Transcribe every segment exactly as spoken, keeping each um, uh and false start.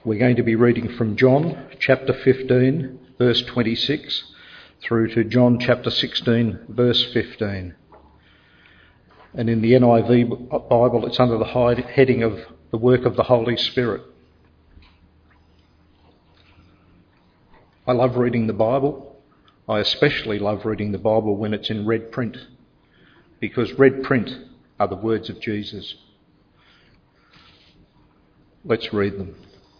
We're going to be reading from John chapter fifteen, verse twenty-six, through to John chapter sixteen, verse fifteen. And in the N I V Bible, it's under the heading of the work of the Holy Spirit. I love reading the Bible. I especially love reading the Bible when it's in red print, because red print are the words of Jesus. Let's read them.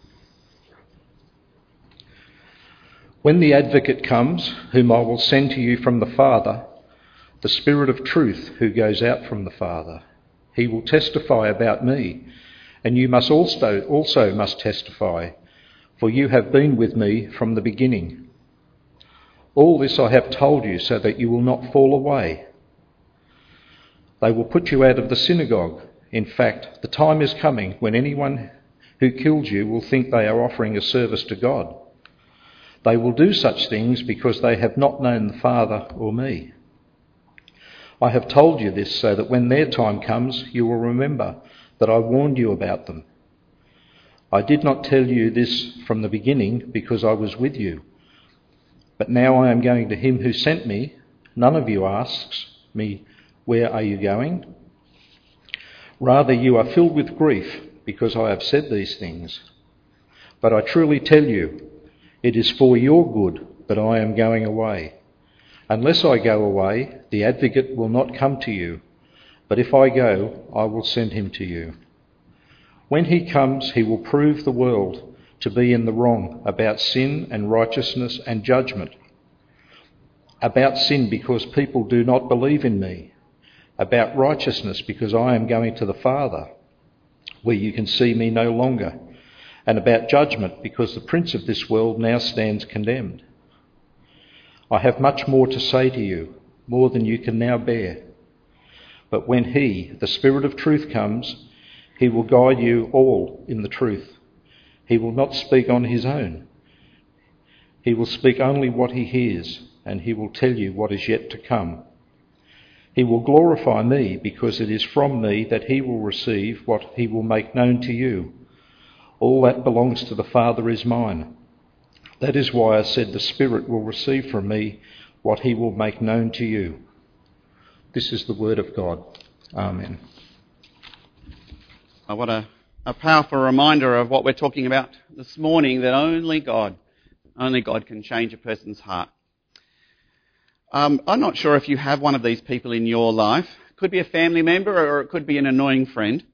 When the Advocate comes, whom I will send to you from the Father, the Spirit of truth who goes out from the Father, he will testify about me, and you must also also must testify, for you have been with me from the beginning. All this I have told you so that you will not fall away. They will put you out of the synagogue. In fact, the time is coming when anyone who kills you will think they are offering a service to God. They will do such things because they have not known the Father or me. I have told you this so that when their time comes, you will remember that I warned you about them. I did not tell you this from the beginning because I was with you. But now I am going to him who sent me. None of you asks me, where are you going? Rather, you are filled with grief because I have said these things. But I truly tell you, it is for your good that I am going away. Unless I go away, the Advocate will not come to you. But if I go, I will send him to you. When he comes, he will prove the world to be in the wrong about sin and righteousness and judgment. About sin because people do not believe in me. About righteousness because I am going to the Father, where you can see me no longer. And about judgment because the prince of this world now stands condemned. I have much more to say to you, more than you can now bear. But when he, the Spirit of truth, comes, he will guide you all in the truth. He will not speak on his own. He will speak only what he hears, and he will tell you what is yet to come. He will glorify me, because it is from me that he will receive what he will make known to you. All that belongs to the Father is mine. That is why I said the Spirit will receive from me what he will make known to you. This is the word of God. Amen. Oh, what a, a powerful reminder of what we're talking about this morning, that only God, only God can change a person's heart. Um, I'm not sure if you have one of these people in your life. It could be a family member or it could be an annoying friend.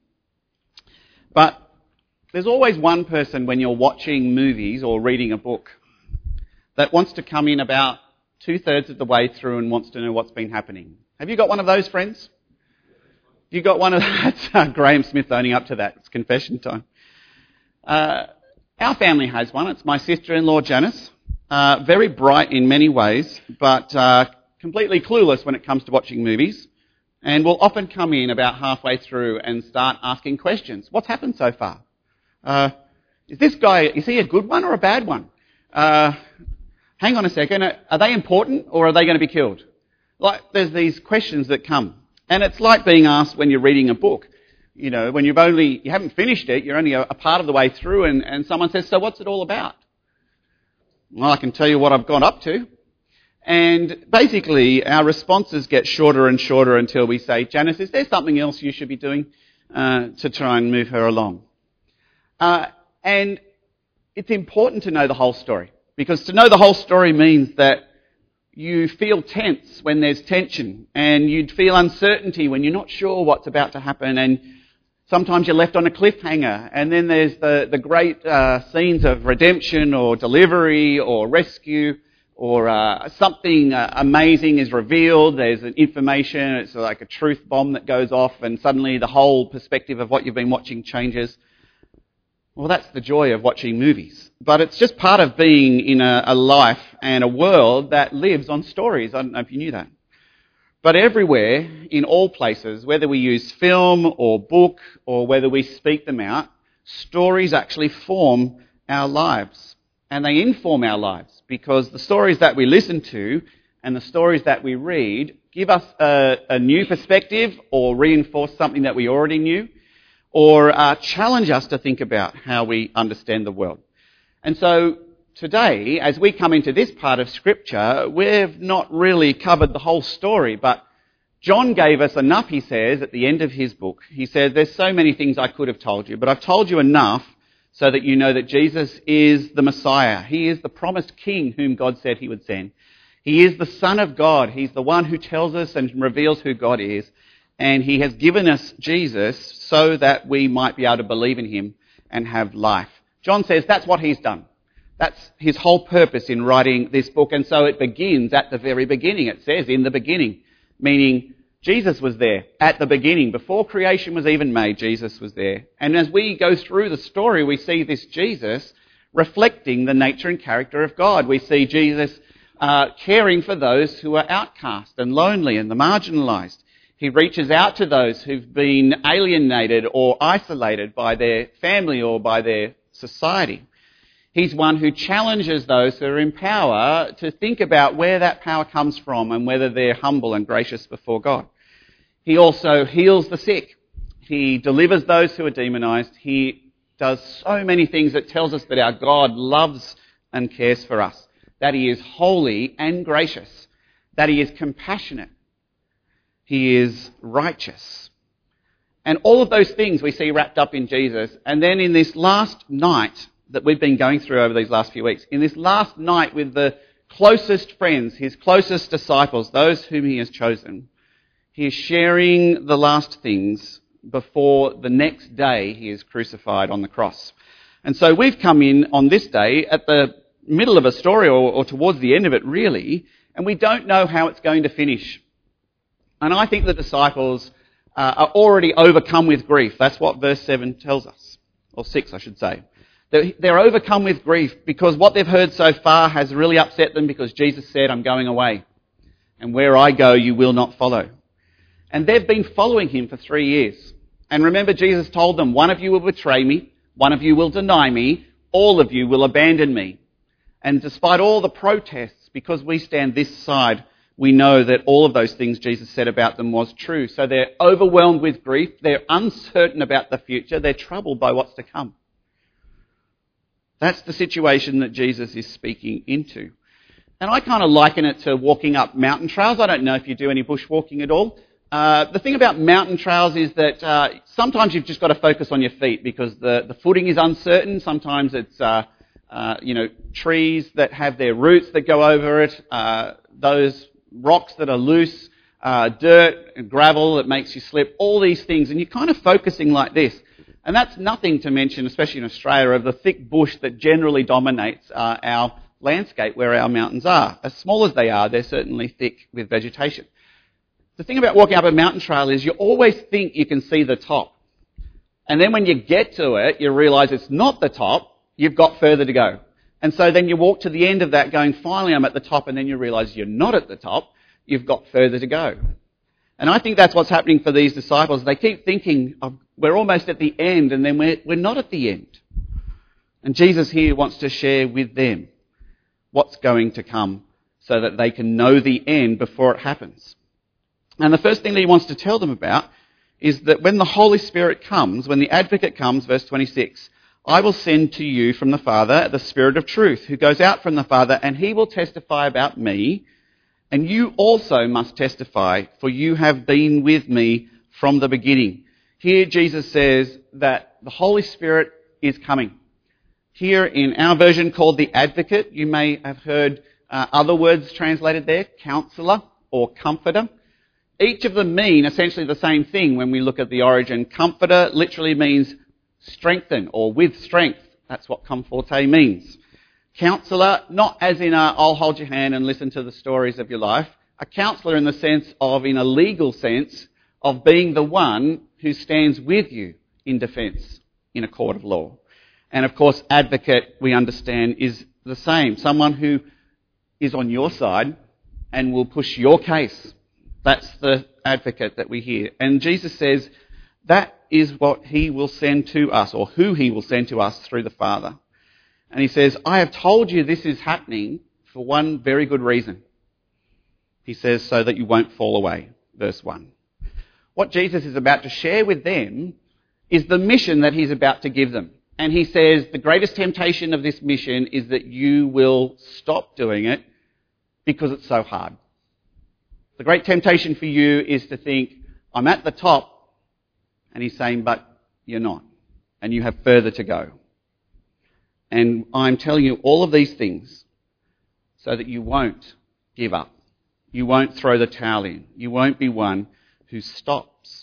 But there's always one person when you're watching movies or reading a book that wants to come in about two-thirds of the way through and wants to know what's been happening. Have you got one of those friends? You got one of that's uh, Graham Smith owning up to that. It's confession time. Uh, our family has one. It's my sister-in-law Janice. Uh, very bright in many ways, but uh, completely clueless when it comes to watching movies, and will often come in about halfway through and start asking questions. What's happened so far? Uh, is this guy, is he a good one or a bad one? Uh, hang on a second, are they important or are they going to be killed? Like, there's these questions that come. And it's like being asked when you're reading a book. You know, when you've only, you haven't finished it, you're only a, a part of the way through, and, and someone says, so what's it all about? Well, I can tell you what I've gone up to. And basically, our responses get shorter and shorter until we say, Janice, is there something else you should be doing uh, to try and move her along? Uh, and it's important to know the whole story, because to know the whole story means that you feel tense when there's tension, and you'd feel uncertainty when you're not sure what's about to happen, and sometimes you're left on a cliffhanger, and then there's the, the great uh, scenes of redemption or delivery or rescue, or uh, something uh, amazing is revealed, there's an information, it's like a truth bomb that goes off, and suddenly the whole perspective of what you've been watching changes. Well, that's the joy of watching movies. But it's just part of being in a, a life and a world that lives on stories. I don't know if you knew that. But everywhere, in all places, whether we use film or book or whether we speak them out, stories actually form our lives. And they inform our lives, because the stories that we listen to and the stories that we read give us a, a new perspective or reinforce something that we already knew, or uh, challenge us to think about how we understand the world. And so today, as we come into this part of Scripture, we've not really covered the whole story, but John gave us enough, he says, at the end of his book. He said, there's so many things I could have told you, but I've told you enough so that you know that Jesus is the Messiah. He is the promised King whom God said he would send. He is the Son of God. He's the one who tells us and reveals who God is. And he has given us Jesus so that we might be able to believe in him and have life. John says that's what he's done. That's his whole purpose in writing this book. And so it begins at the very beginning. It says in the beginning, meaning Jesus was there at the beginning. Before creation was even made, Jesus was there. And as we go through the story, we see this Jesus reflecting the nature and character of God. We see Jesus uh, caring for those who are outcast and lonely and the marginalised. He reaches out to those who've been alienated or isolated by their family or by their society. He's one who challenges those who are in power to think about where that power comes from and whether they're humble and gracious before God. He also heals the sick. He delivers those who are demonized. He does so many things that tells us that our God loves and cares for us, that he is holy and gracious, that he is compassionate, he is righteous. And all of those things we see wrapped up in Jesus. And then in this last night that we've been going through over these last few weeks, in this last night with the closest friends, his closest disciples, those whom he has chosen, he is sharing the last things before the next day he is crucified on the cross. And so we've come in on this day at the middle of a story, or, or towards the end of it really, and we don't know how it's going to finish. And I think the disciples uh, are already overcome with grief. That's what verse seven tells us, or six I should say. They're overcome with grief because what they've heard so far has really upset them, because Jesus said, I'm going away, and where I go you will not follow. And they've been following him for three years. And remember, Jesus told them, one of you will betray me, one of you will deny me, all of you will abandon me. And despite all the protests, because we stand this side, we know that all of those things Jesus said about them was true. So they're overwhelmed with grief, they're uncertain about the future, they're troubled by what's to come. That's the situation that Jesus is speaking into. And I kind of liken it to walking up mountain trails. I don't know if you do any bushwalking at all. Uh, the thing about mountain trails is that uh, sometimes you've just got to focus on your feet because the, the footing is uncertain. Sometimes it's, uh, uh, you know, trees that have their roots that go over it, uh, those rocks that are loose, uh, dirt and gravel that makes you slip, all these things. And you're kind of focusing like this. And that's nothing to mention, especially in Australia, of the thick bush that generally dominates uh, our landscape where our mountains are. As small as they are, they're certainly thick with vegetation. The thing about walking up a mountain trail is you always think you can see the top. And then when you get to it, you realise it's not the top, you've got further to go. And so then you walk to the end of that going, finally I'm at the top, and then you realise you're not at the top, you've got further to go. And I think that's what's happening for these disciples. They keep thinking, oh, we're almost at the end, and then we're, we're not at the end. And Jesus here wants to share with them what's going to come so that they can know the end before it happens. And the first thing that he wants to tell them about is that when the Holy Spirit comes, when the Advocate comes, verse twenty-six, I will send to you from the Father the Spirit of truth, who goes out from the Father, and he will testify about me. And you also must testify, for you have been with me from the beginning. Here Jesus says that the Holy Spirit is coming. Here in our version called the Advocate, you may have heard uh, other words translated there, Counselor or Comforter. Each of them mean essentially the same thing when we look at the origin. Comforter literally means strengthen or with strength. That's what comforte means. Counsellor, not as in a, I'll hold your hand and listen to the stories of your life. A counsellor in the sense of, in a legal sense, of being the one who stands with you in defence in a court of law. And of course, advocate, we understand, is the same. Someone who is on your side and will push your case. That's the advocate that we hear. And Jesus says that is what he will send to us, or who he will send to us through the Father. And he says, I have told you this is happening for one very good reason. He says, so that you won't fall away, verse one. What Jesus is about to share with them is the mission that he's about to give them. And he says the greatest temptation of this mission is that you will stop doing it because it's so hard. The great temptation for you is to think, I'm at the top, and he's saying, but you're not, and you have further to go. And I'm telling you all of these things so that you won't give up. You won't throw the towel in. You won't be one who stops.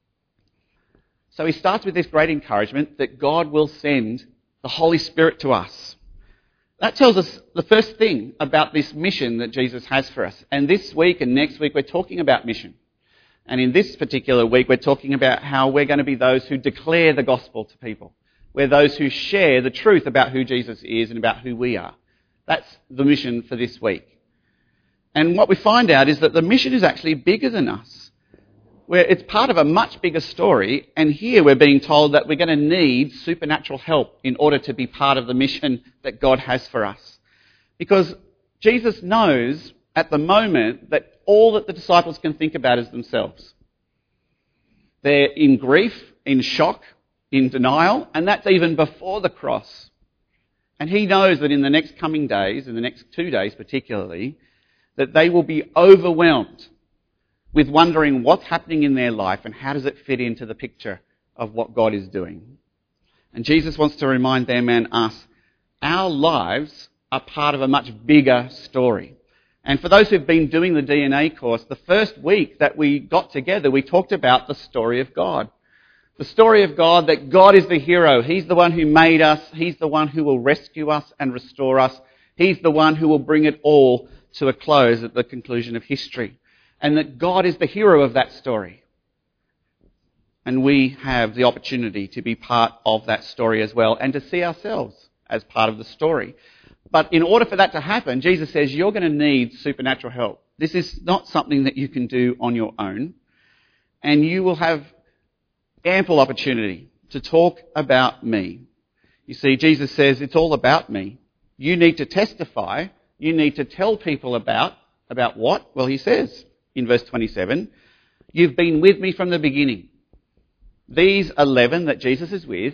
So he starts with this great encouragement that God will send the Holy Spirit to us. That tells us the first thing about this mission that Jesus has for us. And this week and next week we're talking about mission. And in this particular week we're talking about how we're going to be those who declare the gospel to people. We're those who share the truth about who Jesus is and about who we are. That's the mission for this week. And what we find out is that the mission is actually bigger than us. Where it's part of a much bigger story, and here we're being told that we're going to need supernatural help in order to be part of the mission that God has for us. Because Jesus knows at the moment that all that the disciples can think about is themselves. They're in grief, in shock, in denial, and that's even before the cross. And he knows that in the next coming days, in the next two days particularly, that they will be overwhelmed with wondering what's happening in their life and how does it fit into the picture of what God is doing. And Jesus wants to remind them and us, our lives are part of a much bigger story. And for those who've been doing the D N A course, the first week that we got together, we talked about the story of God. The story of God, that God is the hero. He's the one who made us. He's the one who will rescue us and restore us. He's the one who will bring it all to a close at the conclusion of history. And that God is the hero of that story. And we have the opportunity to be part of that story as well and to see ourselves as part of the story. But in order for that to happen, Jesus says you're going to need supernatural help. This is not something that you can do on your own. And you will have ample opportunity to talk about me. You see, Jesus says it's all about me. You need to testify. You need to tell people about, about what? Well, he says in verse twenty-seven, you've been with me from the beginning. These eleven that Jesus is with,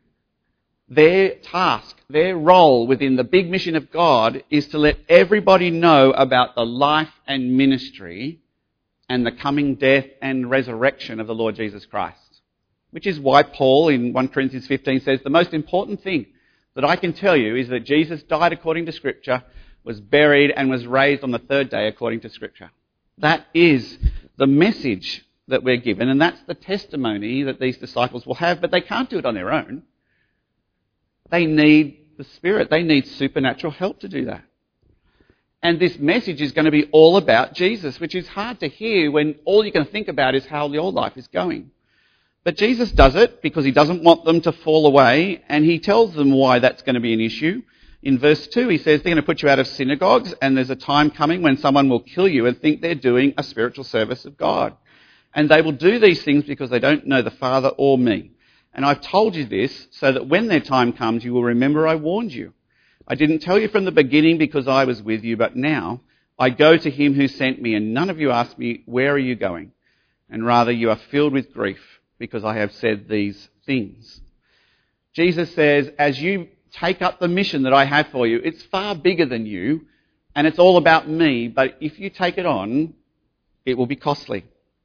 their task, their role within the big mission of God is to let everybody know about the life and ministry and the coming death and resurrection of the Lord Jesus Christ. Which is why Paul in First Corinthians fifteen says the most important thing that I can tell you is that Jesus died according to Scripture, was buried and was raised on the third day according to Scripture. That is the message that we're given, and that's the testimony that these disciples will have, but they can't do it on their own. They need the Spirit. They need supernatural help to do that. And this message is going to be all about Jesus, which is hard to hear when all you can think about is how your life is going. But Jesus does it because he doesn't want them to fall away, and he tells them why that's going to be an issue. In verse two, he says they're going to put you out of synagogues, and there's a time coming when someone will kill you and think they're doing a spiritual service of God. And they will do these things because they don't know the Father or me. And I've told you this so that when their time comes, you will remember I warned you. I didn't tell you from the beginning because I was with you, but now I go to him who sent me, and none of you ask me, where are you going? And rather you are filled with grief because I have said these things. Jesus says, as you take up the mission that I have for you, it's far bigger than you, and it's all about me, but if you take it on, it will be costly.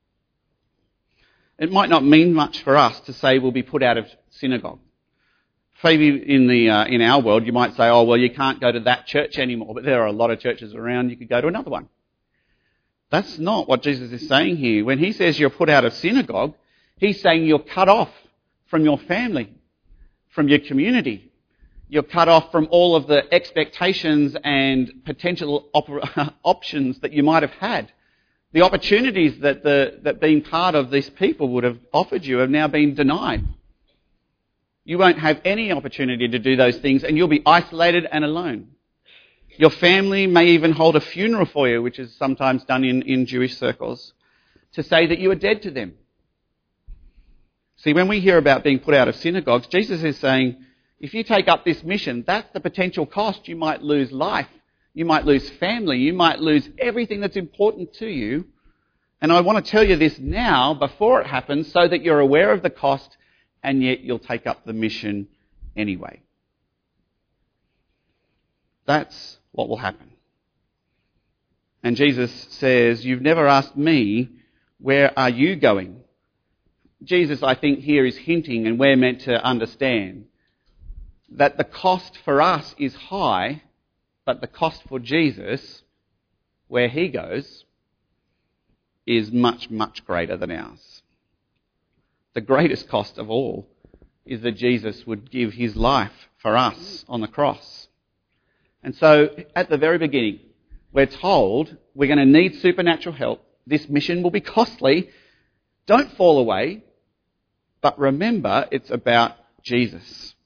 It might not mean much for us to say we'll be put out of synagogue. Maybe in the uh, in our world you might say, oh, well, you can't go to that church anymore, but there are a lot of churches around, you could go to another one. That's not what Jesus is saying here. When he says you're put out of synagogue, he's saying you're cut off from your family, from your community. You're cut off from all of the expectations and potential op- options that you might have had. The opportunities that, the, that being part of these people would have offered you have now been denied. You won't have any opportunity to do those things, and you'll be isolated and alone. Your family may even hold a funeral for you, which is sometimes done in, in Jewish circles, to say that you are dead to them. See, when we hear about being put out of synagogues, Jesus is saying, if you take up this mission, that's the potential cost. You might lose life. You might lose family. You might lose everything that's important to you. And I want to tell you this now, before it happens, so that you're aware of the cost and yet you'll take up the mission anyway. That's what will happen. And Jesus says, you've never asked me, where are you going? Jesus, I think, here is hinting, and we're meant to understand, that the cost for us is high, but the cost for Jesus, where he goes, is much, much greater than ours. The greatest cost of all is that Jesus would give his life for us on the cross. And so, at the very beginning, we're told we're going to need supernatural help. This mission will be costly. Don't fall away. But remember, it's about Jesus.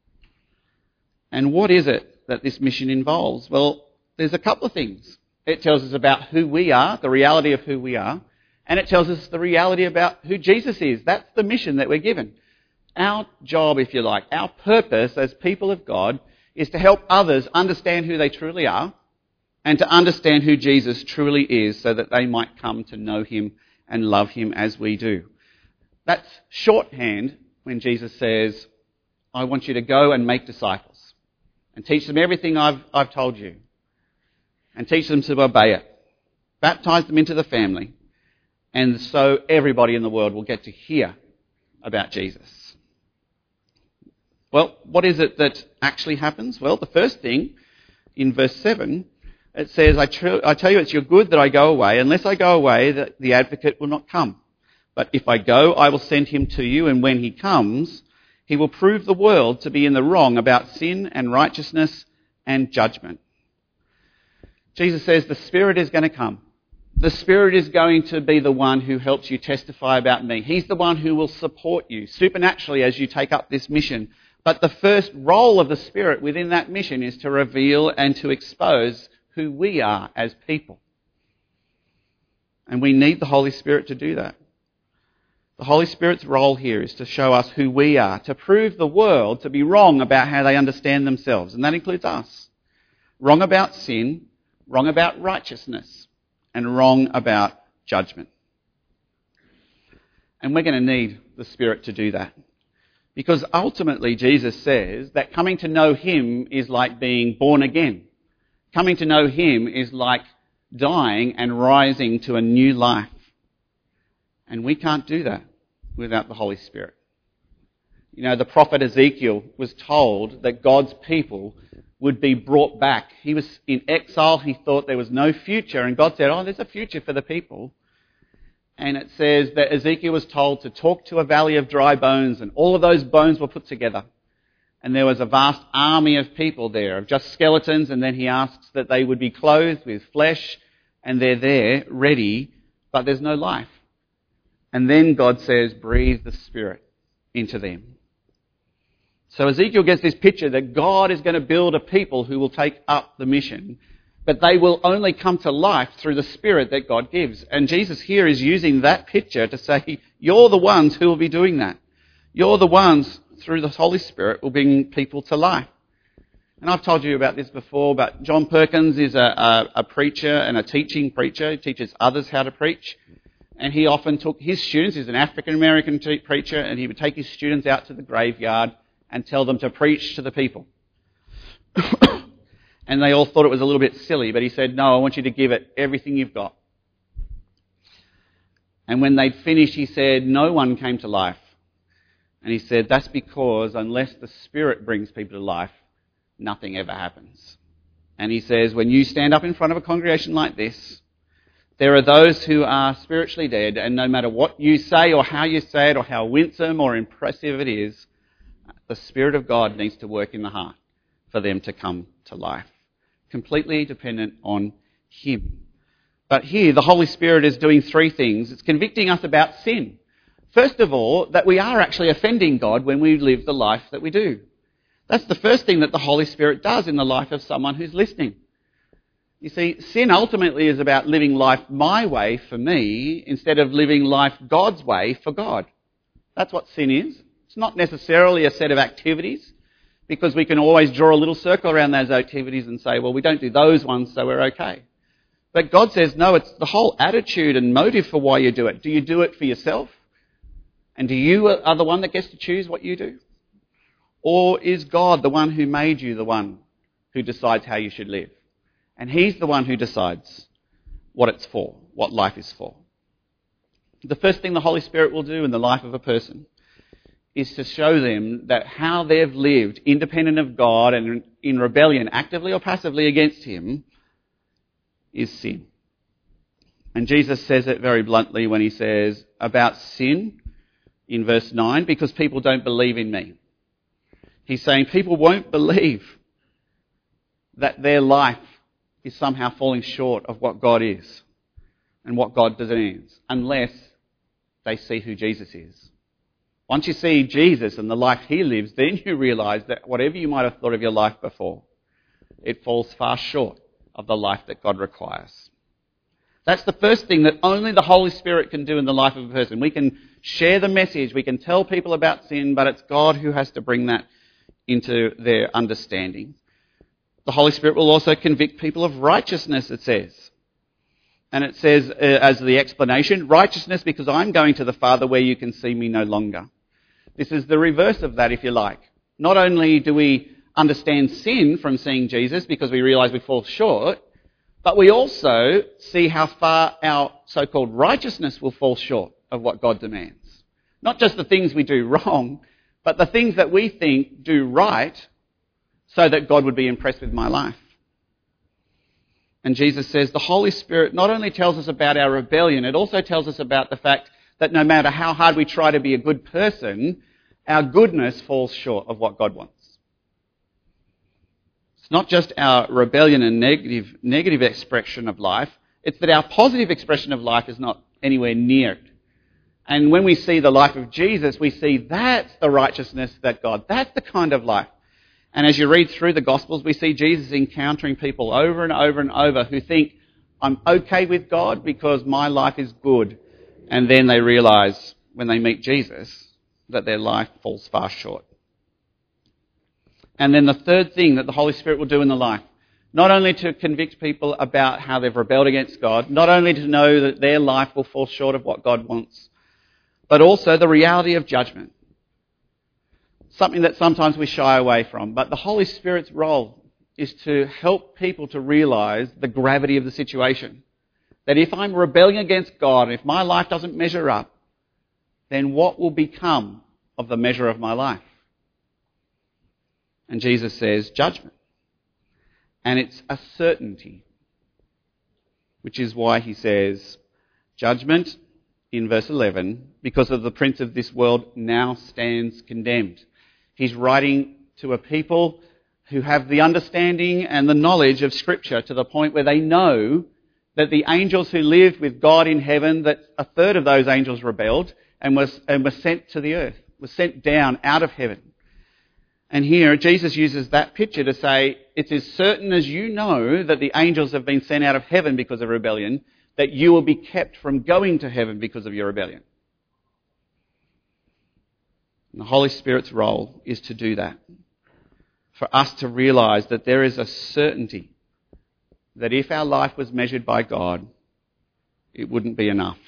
And what is it that this mission involves? Well, there's a couple of things. It tells us about who we are, the reality of who we are, and it tells us the reality about who Jesus is. That's the mission that we're given. Our job, if you like, our purpose as people of God is to help others understand who they truly are and to understand who Jesus truly is so that they might come to know him and love him as we do. That's shorthand when Jesus says, I want you to go and make disciples and teach them everything I've, I've told you and teach them to obey it. Baptize them into the family, and so everybody in the world will get to hear about Jesus. Well, what is it that actually happens? Well, the first thing, in verse seven, it says, I, tr- I tell you it's your good that I go away. Unless I go away, the, the advocate will not come. But if I go, I will send him to you, and when he comes, he will prove the world to be in the wrong about sin and righteousness and judgment. Jesus says the Spirit is going to come. The Spirit is going to be the one who helps you testify about me. He's the one who will support you supernaturally as you take up this mission. But the first role of the Spirit within that mission is to reveal and to expose who we are as people. And we need the Holy Spirit to do that. The Holy Spirit's role here is to show us who we are, to prove the world to be wrong about how they understand themselves. And that includes us. Wrong about sin, wrong about righteousness, and wrong about judgment. And we're going to need the Spirit to do that. Because ultimately Jesus says that coming to know him is like being born again. Coming to know him is like dying and rising to a new life. And we can't do that without the Holy Spirit. You know, the prophet Ezekiel was told that God's people would be brought back. He was in exile. He thought there was no future. And God said, oh, there's a future for the people. And it says that Ezekiel was told to talk to a valley of dry bones, and all of those bones were put together. And there was a vast army of people there, of just skeletons, and then he asks that they would be clothed with flesh, and they're there, ready, but there's no life. And then God says, breathe the Spirit into them. So Ezekiel gets this picture that God is going to build a people who will take up the mission, but they will only come to life through the Spirit that God gives. And Jesus here is using that picture to say, you're the ones who will be doing that. You're the ones, through the Holy Spirit, will bring people to life. And I've told you about this before, but John Perkins is a, a, a preacher and a teaching preacher. He teaches others how to preach. And he often took his students, he's an African-American te- preacher, and he would take his students out to the graveyard and tell them to preach to the people. And they all thought it was a little bit silly, but he said, no, I want you to give it everything you've got. And when they'd finished, he said, no one came to life. And he said, that's because unless the Spirit brings people to life, nothing ever happens. And he says, when you stand up in front of a congregation like this, there are those who are spiritually dead, and no matter what you say or how you say it or how winsome or impressive it is, the Spirit of God needs to work in the heart for them to come to life. Completely dependent on him. But here, the Holy Spirit is doing three things. It's convicting us about sin. First of all, that we are actually offending God when we live the life that we do. That's the first thing that the Holy Spirit does in the life of someone who's listening. You see, sin ultimately is about living life my way for me instead of living life God's way for God. That's what sin is. It's not necessarily a set of activities, because we can always draw a little circle around those activities and say, well, we don't do those ones, so we're okay. But God says, no, it's the whole attitude and motive for why you do it. Do you do it for yourself? And do you are the one that gets to choose what you do? Or is God the one who made you the one who decides how you should live? And he's the one who decides what it's for, what life is for. The first thing the Holy Spirit will do in the life of a person is to show them that how they've lived independent of God and in rebellion, actively or passively against him, is sin. And Jesus says it very bluntly when he says about sin in verse nine, because people don't believe in me. He's saying people won't believe that their life is somehow falling short of what God is and what God demands, unless they see who Jesus is. Once you see Jesus and the life he lives, then you realise that whatever you might have thought of your life before, it falls far short of the life that God requires. That's the first thing that only the Holy Spirit can do in the life of a person. We can share the message, we can tell people about sin, but it's God who has to bring that into their understanding. The Holy Spirit will also convict people of righteousness, it says. And it says, uh, as the explanation, righteousness because I'm going to the Father where you can see me no longer. This is the reverse of that, if you like. Not only do we understand sin from seeing Jesus because we realise we fall short, but we also see how far our so-called righteousness will fall short of what God demands. Not just the things we do wrong, but the things that we think do right so that God would be impressed with my life. And Jesus says the Holy Spirit not only tells us about our rebellion, it also tells us about the fact that no matter how hard we try to be a good person, our goodness falls short of what God wants. It's not just our rebellion and negative, negative expression of life, it's that our positive expression of life is not anywhere near it. And when we see the life of Jesus, we see that's the righteousness that God, that's the kind of life. And as you read through the Gospels, we see Jesus encountering people over and over and over who think, I'm okay with God because my life is good. And then they realise when they meet Jesus that their life falls far short. And then the third thing that the Holy Spirit will do in the life, not only to convict people about how they've rebelled against God, not only to know that their life will fall short of what God wants, but also the reality of judgment. Something that sometimes we shy away from. But the Holy Spirit's role is to help people to realise the gravity of the situation. That if I'm rebelling against God, if my life doesn't measure up, then what will become of the measure of my life? And Jesus says judgment. And it's a certainty. Which is why he says judgment in verse eleven, because of the prince of this world now stands condemned. He's writing to a people who have the understanding and the knowledge of Scripture to the point where they know that the angels who lived with God in heaven, that a third of those angels rebelled and was and were sent to the earth, were sent down out of heaven. And here Jesus uses that picture to say, it's as certain as you know that the angels have been sent out of heaven because of rebellion, that you will be kept from going to heaven because of your rebellion. And the Holy Spirit's role is to do that. For us to realise that there is a certainty that if our life was measured by God, it wouldn't be enough.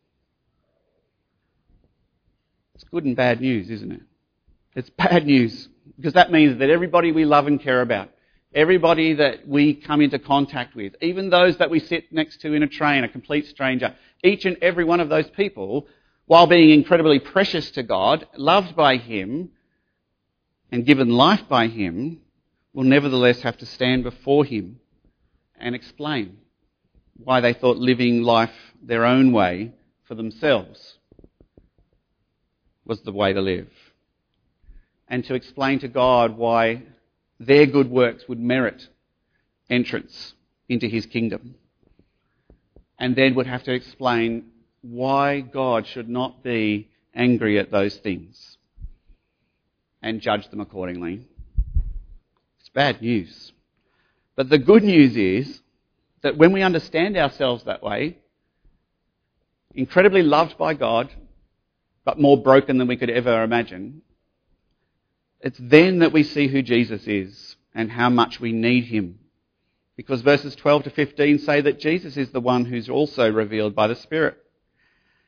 It's good and bad news, isn't it? It's bad news because that means that everybody we love and care about, everybody that we come into contact with, even those that we sit next to in a train, a complete stranger, each and every one of those people, while being incredibly precious to God, loved by him, and given life by him, will nevertheless have to stand before him and explain why they thought living life their own way for themselves was the way to live. And to explain to God why their good works would merit entrance into his kingdom. And then would have to explain why God should not be angry at those things and judge them accordingly. It's bad news. But the good news is that when we understand ourselves that way, incredibly loved by God, but more broken than we could ever imagine, it's then that we see who Jesus is and how much we need him. Because verses twelve to fifteen say that Jesus is the one who's also revealed by the Spirit.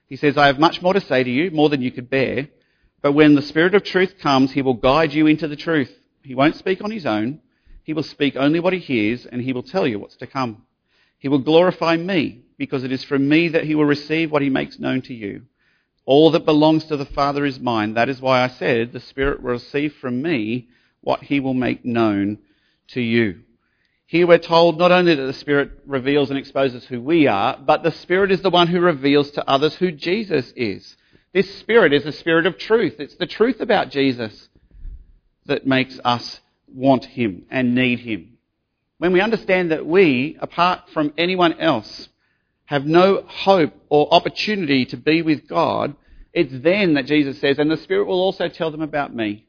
He says, I have much more to say to you, more than you could bear. But when the Spirit of truth comes, he will guide you into the truth. He won't speak on his own. He will speak only what he hears, and he will tell you what's to come. He will glorify me, because it is from me that he will receive what he makes known to you. All that belongs to the Father is mine. That is why I said, the Spirit will receive from me what he will make known to you. Here we're told not only that the Spirit reveals and exposes who we are, but the Spirit is the one who reveals to others who Jesus is. This Spirit is the Spirit of truth. It's the truth about Jesus that makes us want him and need him. When we understand that we, apart from anyone else, have no hope or opportunity to be with God, it's then that Jesus says, and the Spirit will also tell them about me.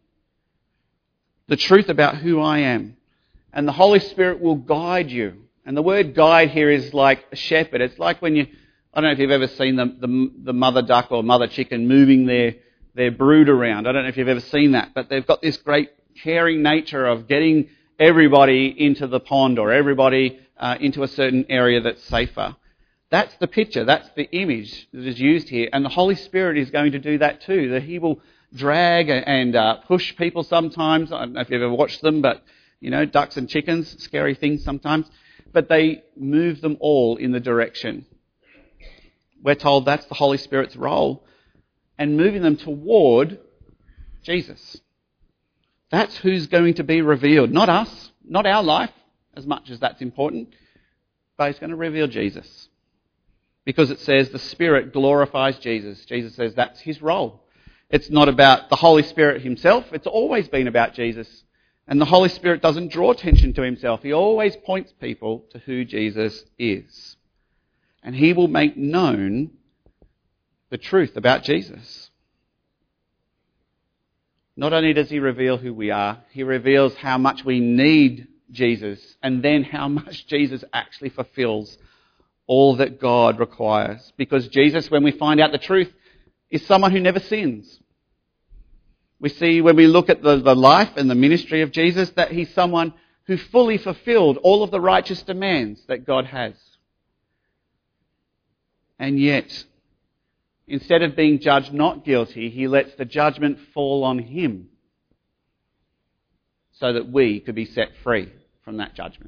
The truth about who I am. And the Holy Spirit will guide you. And the word guide here is like a shepherd. It's like when you, I don't know if you've ever seen the, the, the mother duck or mother chicken moving their, their brood around. I don't know if you've ever seen that, but they've got this great caring nature of getting everybody into the pond or everybody uh, into a certain area that's safer. That's the picture, that's the image that is used here. And the Holy Spirit is going to do that too, that he will drag and uh, push people sometimes. I don't know if you've ever watched them, but you know, ducks and chickens, scary things sometimes. But they move them all in the direction. We're told that's the Holy Spirit's role. And moving them toward Jesus. That's who's going to be revealed. Not us, not our life, as much as that's important. But he's going to reveal Jesus. Because it says the Spirit glorifies Jesus. Jesus says that's his role. It's not about the Holy Spirit himself. It's always been about Jesus. And the Holy Spirit doesn't draw attention to himself. He always points people to who Jesus is. And he will make known the truth about Jesus. Not only does he reveal who we are, he reveals how much we need Jesus, and then how much Jesus actually fulfills all that God requires. Because Jesus, when we find out the truth, is someone who never sins. We see when we look at the, the life and the ministry of Jesus that he's someone who fully fulfilled all of the righteous demands that God has. And yet, instead of being judged not guilty, he lets the judgment fall on him so that we could be set free from that judgment.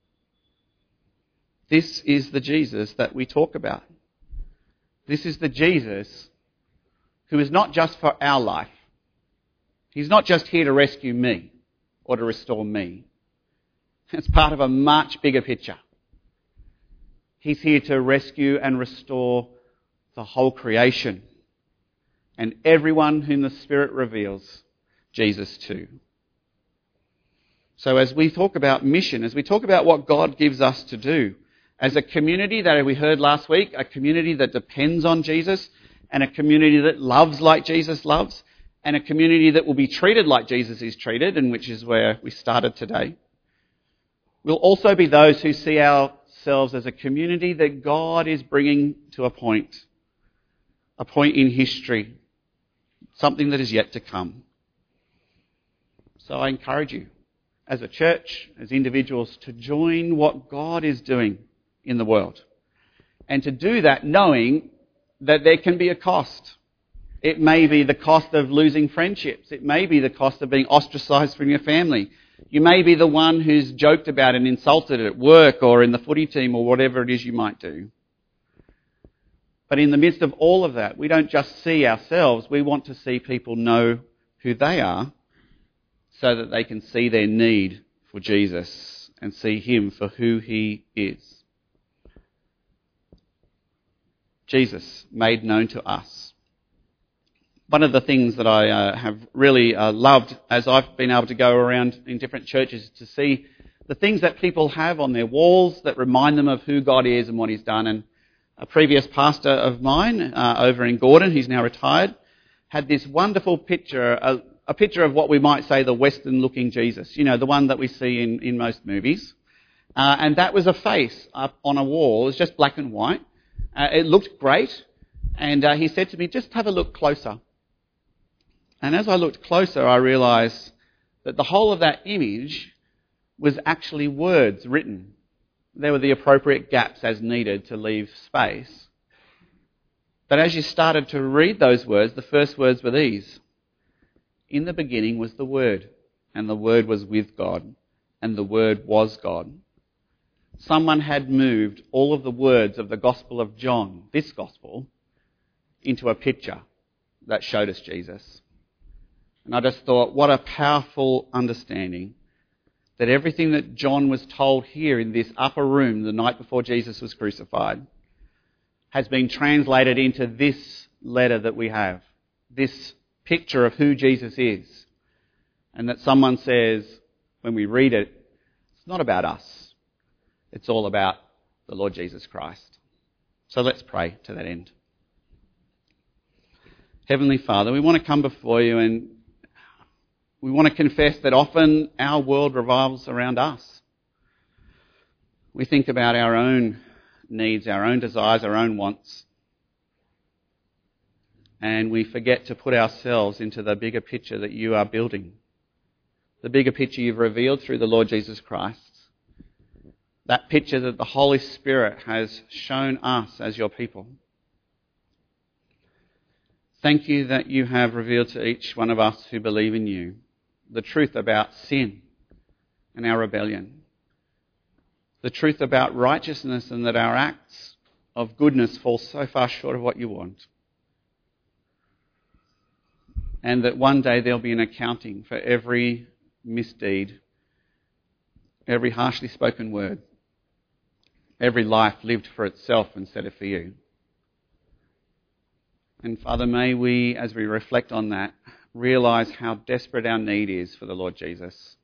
This is the Jesus that we talk about. This is the Jesus who is not just for our life. He's not just here to rescue me or to restore me. It's part of a much bigger picture. He's here to rescue and restore the whole creation and everyone whom the Spirit reveals Jesus to. So as we talk about mission, as we talk about what God gives us to do, as a community that we heard last week, a community that depends on Jesus and a community that loves like Jesus loves, and a community that will be treated like Jesus is treated, and which is where we started today. We'll also be those who see ourselves as a community that God is bringing to a point, a point in history, something that is yet to come. So I encourage you, as a church, as individuals, to join what God is doing in the world. And to do that knowing that there can be a cost. It may be the cost of losing friendships. It may be the cost of being ostracised from your family. You may be the one who's joked about and insulted at work or in the footy team or whatever it is you might do. But in the midst of all of that, we don't just see ourselves. We want to see people know who they are so that they can see their need for Jesus and see him for who he is. Jesus made known to us. One of the things that I uh, have really uh, loved as I've been able to go around in different churches to see the things that people have on their walls that remind them of who God is and what he's done. And a previous pastor of mine uh, over in Gordon, he's now retired, had this wonderful picture, a, a picture of what we might say the Western-looking Jesus, you know, the one that we see in, in most movies. Uh, and that was a face up on a wall. It was just black and white. Uh, it looked great. And uh, he said to me, just have a look closer. And as I looked closer, I realised that the whole of that image was actually words written. There were the appropriate gaps as needed to leave space. But as you started to read those words, the first words were these. In the beginning was the Word, and the Word was with God, and the Word was God. Someone had moved all of the words of the Gospel of John, this Gospel, into a picture that showed us Jesus. And I just thought, what a powerful understanding that everything that John was told here in this upper room the night before Jesus was crucified has been translated into this letter that we have, this picture of who Jesus is. And that someone says, when we read it, it's not about us. It's all about the Lord Jesus Christ. So let's pray to that end. Heavenly Father, we want to come before you and we want to confess that often our world revolves around us. We think about our own needs, our own desires, our own wants. And we forget to put ourselves into the bigger picture that you are building. The bigger picture you've revealed through the Lord Jesus Christ. That picture that the Holy Spirit has shown us as your people. Thank you that you have revealed to each one of us who believe in you the truth about sin and our rebellion. The truth about righteousness and that our acts of goodness fall so far short of what you want. And that one day there'll be an accounting for every misdeed, every harshly spoken word, every life lived for itself instead of for you. And Father, may we, as we reflect on that, realise how desperate our need is for the Lord Jesus.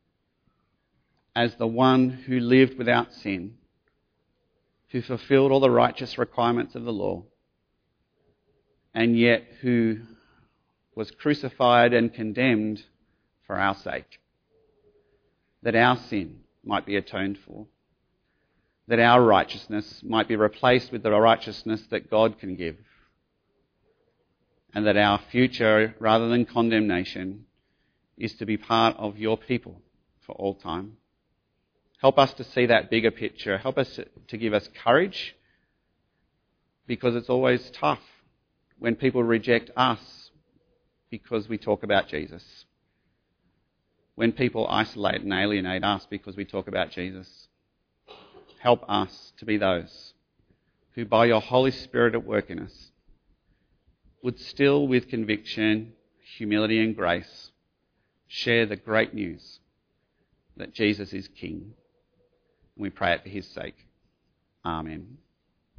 As the one who lived without sin, who fulfilled all the righteous requirements of the law, and yet who was crucified and condemned for our sake, that our sin might be atoned for, that our righteousness might be replaced with the righteousness that God can give, and that our future, rather than condemnation, is to be part of your people for all time. Help us to see that bigger picture. Help us to give us courage, because it's always tough when people reject us because we talk about Jesus. When people isolate and alienate us because we talk about Jesus. Help us to be those who, by your Holy Spirit at work in us, would still, with conviction, humility and grace, share the great news that Jesus is King. We pray it for his sake. Amen.